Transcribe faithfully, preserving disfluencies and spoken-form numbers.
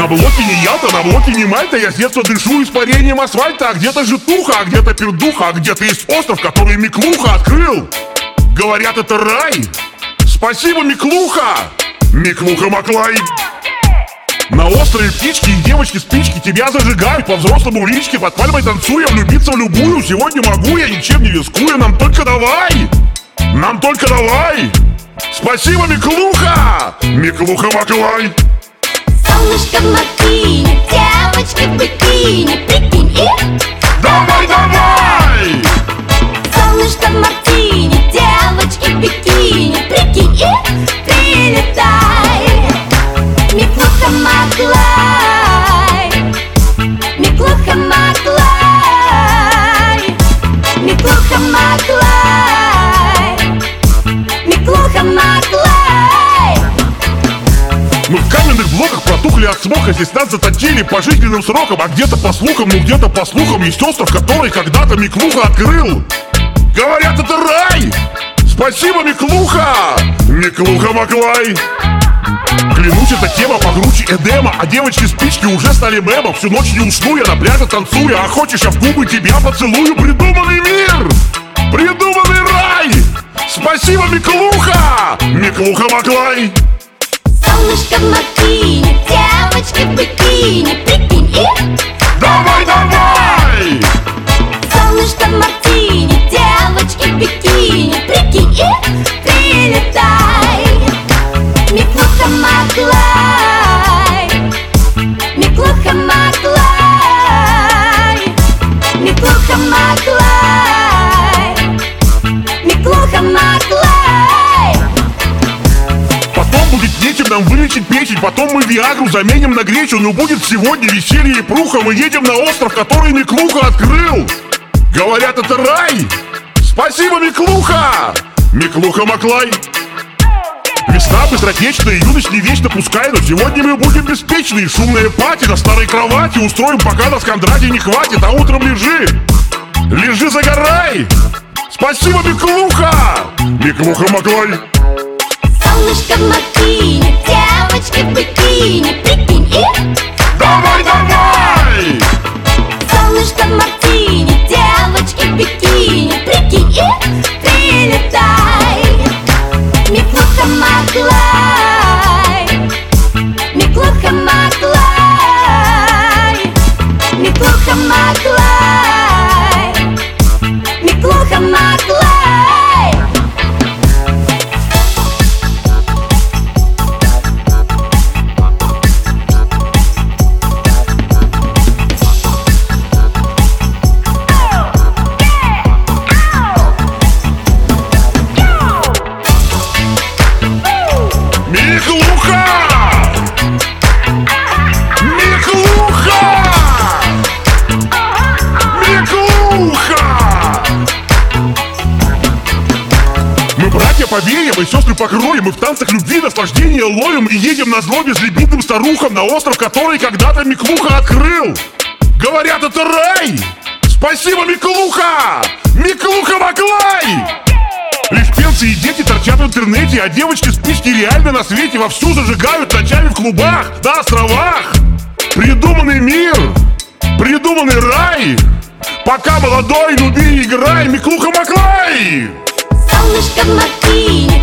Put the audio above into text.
На блоке не Ялта, на блоке не Мальта. Я с детства дышу испарением асфальта. А где-то житуха, а где-то пердуха, а где-то есть остров, который Миклуха открыл. Говорят, это рай. Спасибо, Миклуха. Миклуха Маклай. На острове птички и девочки-спички тебя зажигают по-взрослому в личке. Под пальмой танцуя, влюбиться в любую. Сегодня могу я, ничем не рискуя. Нам только давай, нам только давай. Спасибо, Миклуха. Миклуха Маклай. Солнышко в макине, девочки в бикини, прикинь и... Давай, давай! Солнышко в макине, девочки в бикини, прикинь и... Прилетай! Миклуха Маклай, Миклуха Маклай, Миклуха Маклай, Миклуха Маклай. Мы в каменных блоках протухли от смока. Здесь нас заточили по жизненным срокам. А где-то по слухам, ну где-то по слухам есть остров, который когда-то Миклуха открыл. Говорят, это рай. Спасибо, Миклуха. Миклуха Маклай. Клянусь, эта тема погруче Эдема. А девочки-спички уже стали мемом. Всю ночь не усну я на пляже танцуя. А хочешь, я в губы тебя поцелую. Придуманный мир, придуманный рай. Спасибо, Миклуха. Миклуха Маклай. Солнышко в макине, девочки в бикини, прикинь и... Давай, давай! Солнышко в макине, девочки в бикини, прикинь и... Прилетай! Миклуха Маклай, Миклуха Маклай, Миклуха Маклай, Миклуха Маклай. Потом будет нечем нам вылечить печень. Потом мы виагру заменим на гречу. Но будет сегодня веселье и пруха. Мы едем на остров, который Миклуха открыл. Говорят, это рай. Спасибо, Миклуха. Миклуха Маклай. Весна быстротечная, юность не вечно пускай. Но сегодня мы будем беспечны. Шумная пати на старой кровати устроим, пока нас Кондратий не хватит. А утром лежи, лежи, загорай. Спасибо, Миклуха. Миклуха Маклай. Солнышко в макине, девочки в бикини, прикинь и... Давай, давай! Солнышко в макине, девочки в бикини, прикинь и... Прилетай! Миклуха Маклай, Миклуха Маклай, Миклуха Маклай, Миклуха Маклай. Поверьем, и сестры покроем. Мы в танцах любви наслаждения ловим. И едем на злобе с лебедным старухам на остров, который когда-то Миклуха открыл. Говорят, это рай. Спасибо, Миклуха. Миклуха Маклай. Лишь пенсы и дети торчат в интернете. А девочки-спички реально на свете вовсю зажигают ночами в клубах, на островах. Придуманный мир, придуманный рай. Пока молодой, люби и играй. Миклуха Маклай. Солнышко в макине,